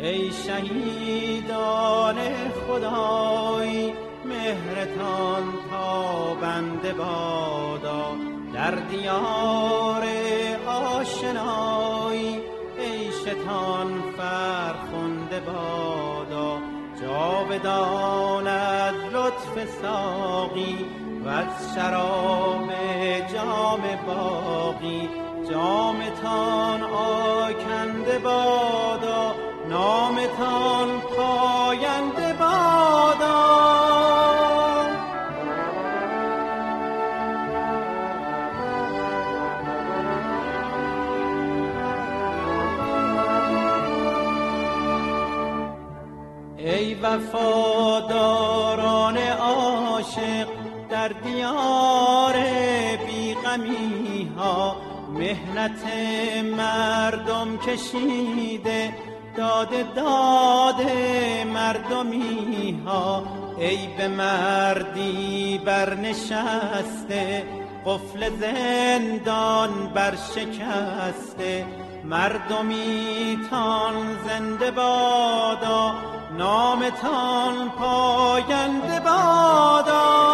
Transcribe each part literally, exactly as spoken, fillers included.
ای شهیدان خدای، مهرتان تابنده بادا در دیار آشنایی، عیشتان فرخنده بادا جاودان از لطف ساقی و از شراب جام باقی. جامتان آکنده بادا، نامتان پاینده بادا. ای وفاداران عاشق در دیار بیغمی ها، مهنت مردم کشیده داده داده مردمی ها. ای به مردی برنشسته قفل زندان برشکسته، مردمی تان زنده بادا، نامتان پاینده بادا.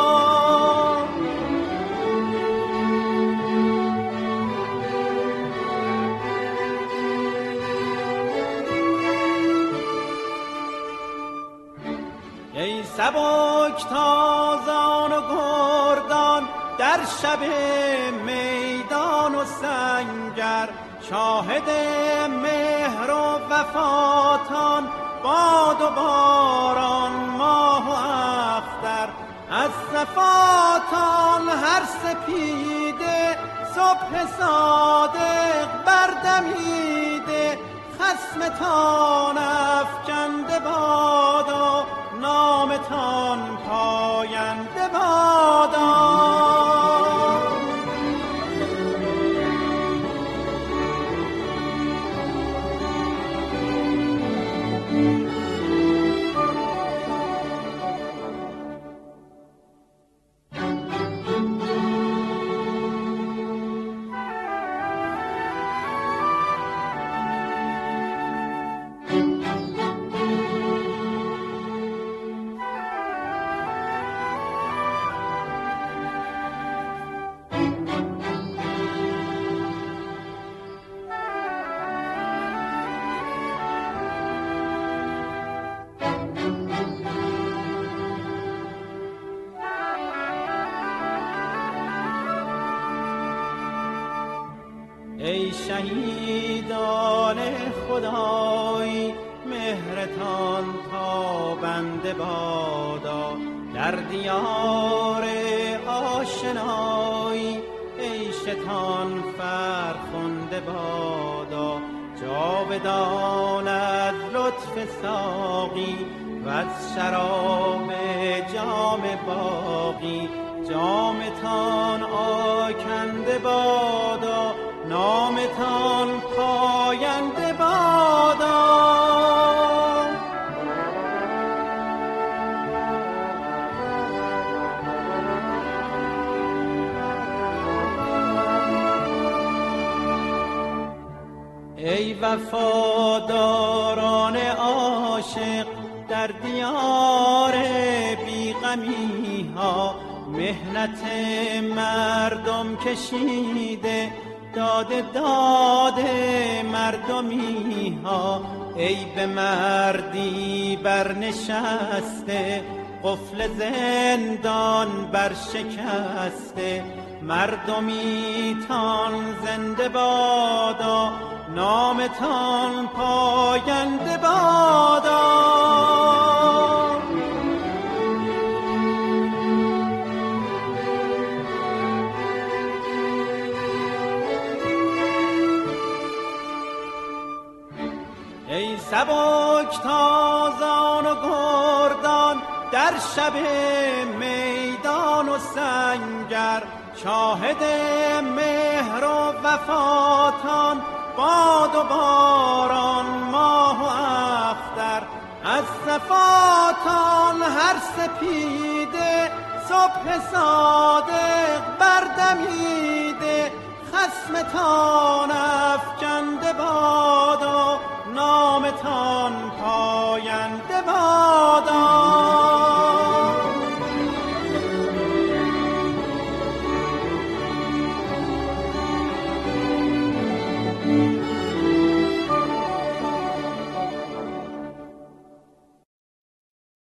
ای سبک تازان و گردان در شب میدان و سنگر، شاهد مهر و وفاتان باد و باران ماه و اختر. از صفاتان هر سپیده صبح صادق بردمیده، خصمتان افکنده بادا، نامتان پاینده بادا. ای شهیدان خدای، مهرتان تابنده بادا در دیار آشنایی، عیشتان فرخنده بادا جاودان از لطف ساقی و از شراب جام باقی. جامتان آکنده بادا، نامتان پاینده بادا. ای وفاداران عاشق در دیار بیغمی ها، مهنت مردم کشیده داده داده مردمی ها. ای به مردی برنشسته قفل زندان برشکسته، مردمی تان زنده بادا، نامتان پاینده بادا. ای سبک تازان و گردان در شب میدان و سنگر، شاهد مهر و وفاتان باد و باران ماه و اختر. از صفاتان هر سپیده صبح صادق بردمیده، خصمتان